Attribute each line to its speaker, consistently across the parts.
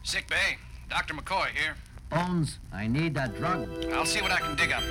Speaker 1: Sick bay. Dr. McCoy here.
Speaker 2: Bones, I need that drug.
Speaker 1: I'll see what I can dig up.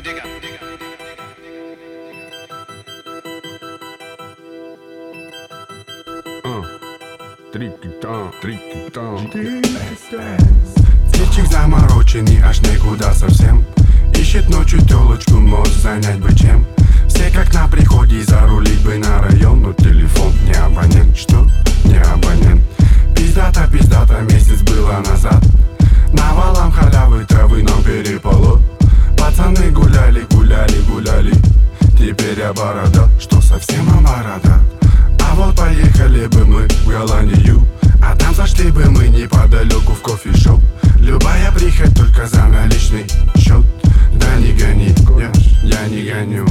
Speaker 3: Птичек замороченный, аж никуда совсем. Ищет ночью телочку, мозг занять бы чем. Все как на приходе, зарулить бы на район. Но телефон не абонент, что? Не абонент. Пиздата, месяц было назад. Навалом халявы, травы, но переполот. Пацаны гуляли. Теперь я борода, что совсем борода. А вот поехали бы мы в Голландию, а там зашли бы мы неподалеку в кофешоп. Любая прихоть только за наличный счет. Да не гони, я не гоню.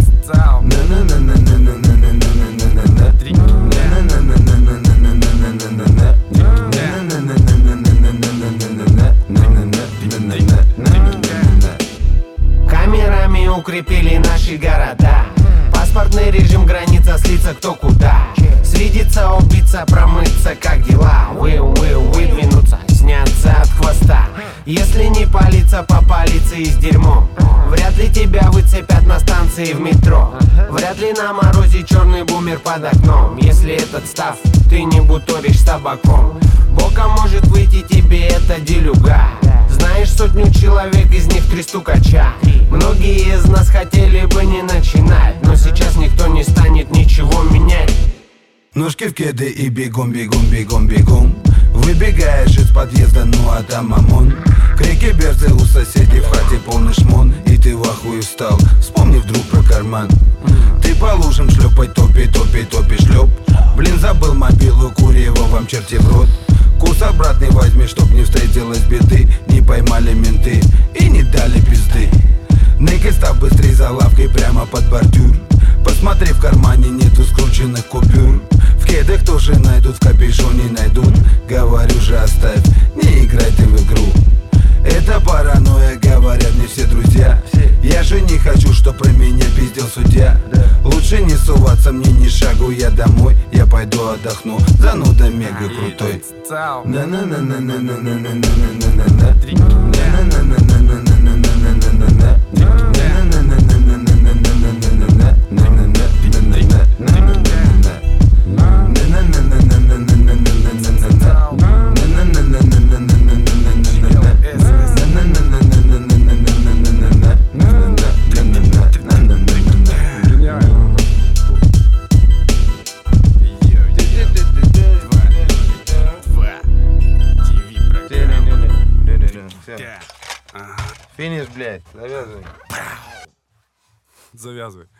Speaker 4: Камерами укрепили наши города. Паспортный режим, граница, слиться кто куда. Свидеться, убиться, промыться, как дела. Выдвинуться, сняться от хвоста. Если не палиться, попалиться и с дерьмом. Вряд ли тебя выцепят на станции в метро. Вряд ли на морозе черный бумер под окном. Если этот став, ты не буторишь с табаком. Боком может выйти тебе эта делюга. Знаешь сотню человек, из них 3 стукача. Многие из нас хотели бы не начинать, но сейчас никто не станет ничего менять.
Speaker 5: Ножки в кеды и бегом. Выбегаешь из подъезда, ну а там ОМОН. Крики берцы у соседей, в хате полный шмон. И ты в ахуе встал, вспомни вдруг про карман. Ты по лужам шлепай, топи, шлеп. Блин, забыл мобилу, кури его вам черти в рот. Курс обратный возьми, чтоб не встретилась беды. Не поймали менты и не дали пизды. Ныкай, став быстрей за лавкой прямо под бордюр. Посмотри, в кармане нету скрученных купюр. В кедах тоже найдут, в капюшоне найдут. Говорю же, оставь, не играй ты в игру. Это паранойя, говорят мне все друзья. Я же не хочу, чтоб про меня пиздел судья. Лучше не суваться мне ни шагу, я домой. Я пойду отдохну, зануда мега крутой.
Speaker 6: Финиш, блядь, завязывай.
Speaker 3: Завязывай.